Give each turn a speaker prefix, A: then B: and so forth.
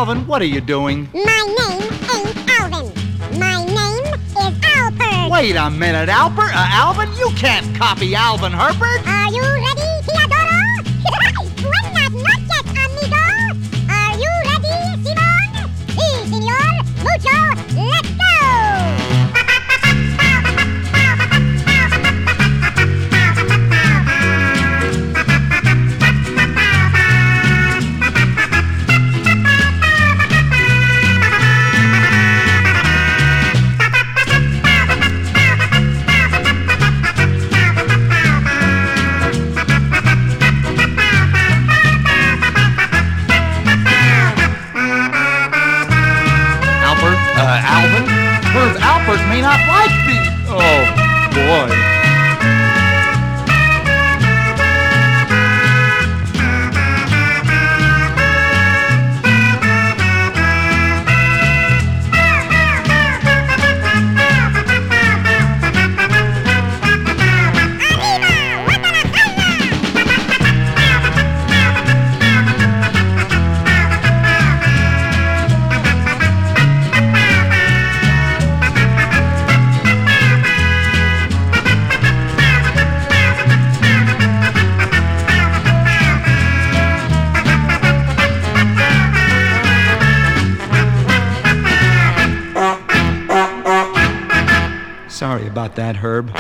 A: Alvin, what are you doing?
B: My name ain't Alvin. My name is Alpert.
A: Wait a minute, Alvin, you can't copy Alvin Herbert.
B: Are you ready, Teodoro? Buenas noches, amigo. Are you ready, Simon? Sí, senor. Mucho. Let's go.
A: Alvin, Herb Alpert may not like me. Oh, boy. Sorry about that, Herb.